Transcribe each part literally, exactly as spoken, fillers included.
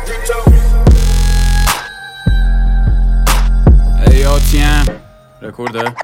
ایاتیم رکورده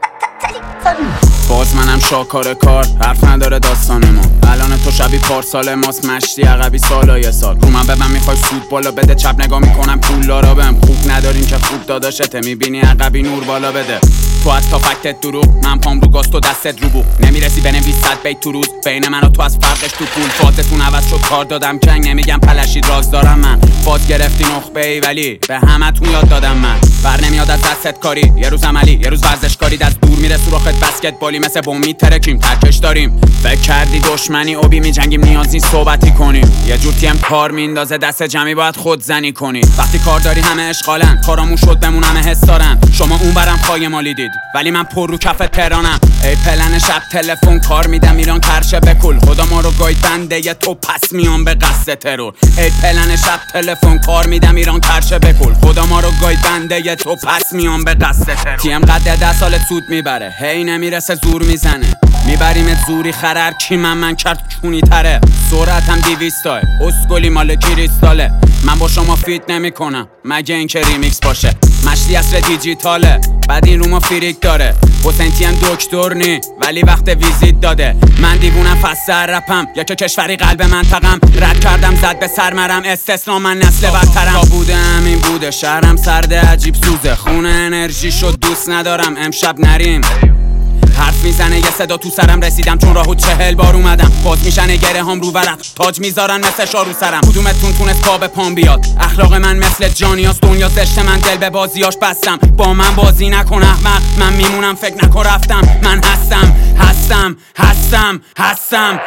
باز منم شاکار کار، حرف نداره داستان ما. الان تو شبی پارسال ماست، مشتی عقبی سالای سال. رو من به من میخوای سود بالا بده، چپ نگاه میکنم پولدارا بهم خوب ندارین که خوب داداشته. میبینی عقبی نور بالا بده، تو از تا فکتت دروغ، من پام رو گاز تو دستت رو بو. نمیرسی بنویس صد بیت تو روز، بین من و تو از فرقش تو پول. فازتون عوض شد کار دادم کنگ، نمیگم پلشید راز دارم من. فاز گرفتی نخبه ای ولی به همتون یاد دادم من. بر نمیاد از دستت کاری، یه روز عملی یه روز ورزشکاری. دست دور میره سوراخت بسکتبالی، مثل بومی ترکیم ترکش داریم. فکر کردی دشمنی اوبی میجنگیم، نیاز نیست صحبتی کنیم. یه جور تیم کار میندازه دست جمعی، باید خود زنی کنی. وقتی کار داری همه اشغالن، کارامون شد بمون همه حس دارن. شما اون برم خای مالی دید ولی من پر رو کف تهرانم. ای پلن شب تلفن کار میدم ایران کرشه بکل. خدا ما رو گاید بنده یه تو پس میام به قصد ترور. ای پلن شب تلفن کار میدم ایران کرشه بکل. خدا ما رو گاید بنده یه تو پس میام به قصد ترور. تیم قد ده سال سود میبره، هی نمیرسه زور میزنه. میبریمت زوری خرر کی من من کرد کونی تره. سرعتم دیویستای اسکولی مال کریستاله. من با شما فیت نمی کنم مگه اینکه ریمیکس باشه. مشتی اصر دیجیتاله بعد این رو ما فریک داره. حسینتی هم دکتر نی ولی وقت ویزیت داده. من دیوونم فسر رپم یا که کشوری قلب منطقم. رد کردم زد به سرمرم استثنا من نسل برترم. تا بودم این بوده شهرم سرده عجیب سوزه. خونه انرژی شد دوست ندارم امشب نریم. حرف میزنه یه صدا تو سرم، رسیدم چون راهو چهل بار اومدم. باز میشنه گره هم رو ورق، تاج میذارن مثل شارو سرم. کدومتون تونست پا به پام بیاد؟ اخلاق من مثل جانیاست، دنیا زشته من دل به بازیاش بستم. با من بازی نکن احمق، من میمونم فکر نکن رفتم. من هستم هستم هستم هستم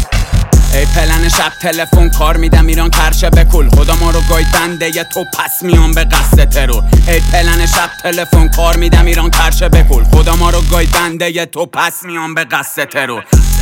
ای پلن شب تلفن کار میدم ایران کرشه بکل. خدا ما رو گاید بنده یه تو پس میام به قصد ترور. ای پلن شب تلفن کار میدم ایران کرشه بکل. خدا ما رو گاید بنده یه تو پس میام به قصد ترور.